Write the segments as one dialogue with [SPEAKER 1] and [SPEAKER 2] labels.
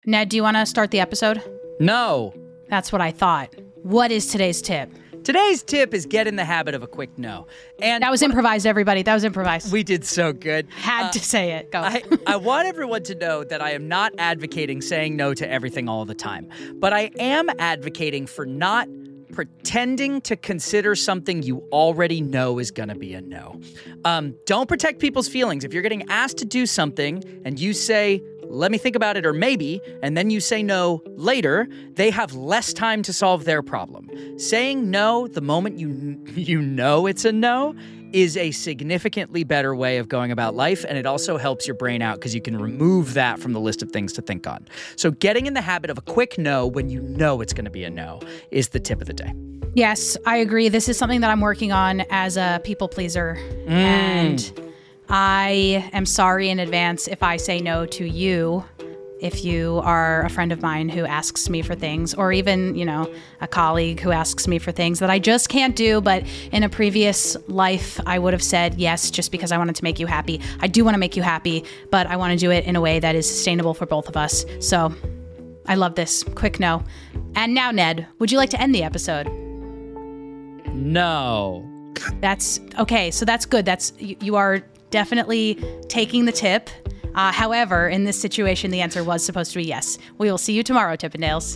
[SPEAKER 1] Ned, do you want to start the episode?
[SPEAKER 2] No.
[SPEAKER 1] That's what I thought. What is today's tip?
[SPEAKER 2] Today's tip is get in the habit of a quick no. And
[SPEAKER 1] that was improvised, everybody. That was improvised.
[SPEAKER 2] We did so good.
[SPEAKER 1] Had to say it. Go.
[SPEAKER 2] I want everyone to know that I am not advocating saying no to everything all the time, but I am advocating for not pretending to consider something you already know is going to be a no. Don't protect people's feelings. If you're getting asked to do something and you say, let me think about it, or maybe, and then you say no later, they have less time to solve their problem. Saying no the moment you know it's a no is a significantly better way of going about life, and it also helps your brain out because you can remove that from the list of things to think on. So getting in the habit of a quick no when you know it's going to be a no is the tip of the day.
[SPEAKER 1] Yes, I agree. This is something that I'm working on as a people pleaser, and I am sorry in advance if I say no to you, if you are a friend of mine who asks me for things, or even, a colleague who asks me for things that I just can't do, but in a previous life, I would have said yes just because I wanted to make you happy. I do want to make you happy, but I want to do it in a way that is sustainable for both of us. So I love this. Quick no. And now, Ned, would you like to end the episode?
[SPEAKER 2] No.
[SPEAKER 1] That's okay. So that's good. You are definitely taking the tip. However, in this situation, the answer was supposed to be yes. We will see you tomorrow, Tippendales.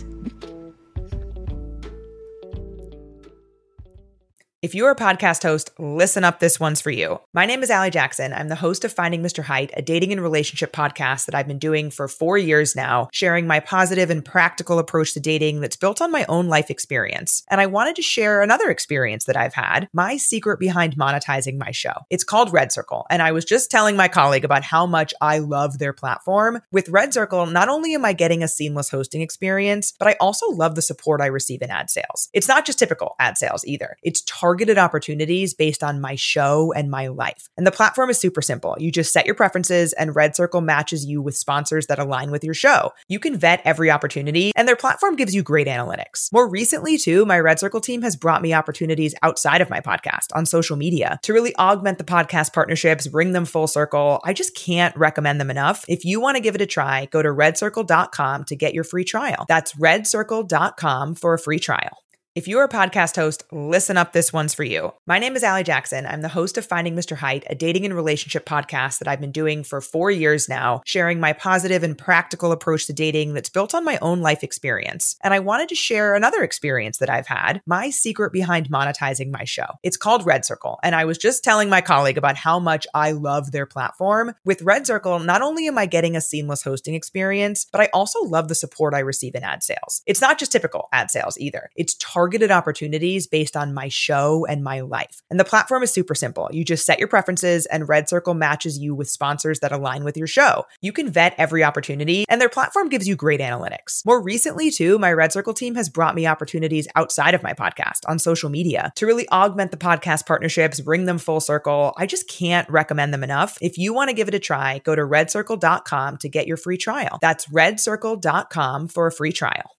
[SPEAKER 3] If you're a podcast host, listen up, this one's for you. My name is Allie Jackson. I'm the host of Finding Mr. Height, a dating and relationship podcast that I've been doing for 4 years now, sharing my positive and practical approach to dating that's built on my own life experience. And I wanted to share another experience that I've had, my secret behind monetizing my show. It's called Red Circle, and I was just telling my colleague about how much I love their platform. With Red Circle, not only am I getting a seamless hosting experience, but I also love the support I receive in ad sales. It's not just typical ad sales either. It's targeted opportunities based on my show and my life. And the platform is super simple. You just set your preferences and Red Circle matches you with sponsors that align with your show. You can vet every opportunity and their platform gives you great analytics. More recently too, my Red Circle team has brought me opportunities outside of my podcast on social media to really augment the podcast partnerships, bring them full circle. I just can't recommend them enough. If you want to give it a try, go to redcircle.com to get your free trial. That's redcircle.com for a free trial. If you're a podcast host, listen up, this one's for you. My name is Allie Jackson. I'm the host of Finding Mr. Height, a dating and relationship podcast that I've been doing for 4 years now, sharing my positive and practical approach to dating that's built on my own life experience. And I wanted to share another experience that I've had, my secret behind monetizing my show. It's called Red Circle, and I was just telling my colleague about how much I love their platform. With Red Circle, not only am I getting a seamless hosting experience, but I also love the support I receive in ad sales. It's not just typical ad sales either. It's targeted opportunities based on my show and my life. And the platform is super simple. You just set your preferences and Red Circle matches you with sponsors that align with your show. You can vet every opportunity and their platform gives you great analytics. More recently too, my Red Circle team has brought me opportunities outside of my podcast on social media to really augment the podcast partnerships, bring them full circle. I just can't recommend them enough. If you want to give it a try, go to redcircle.com to get your free trial. That's redcircle.com for a free trial.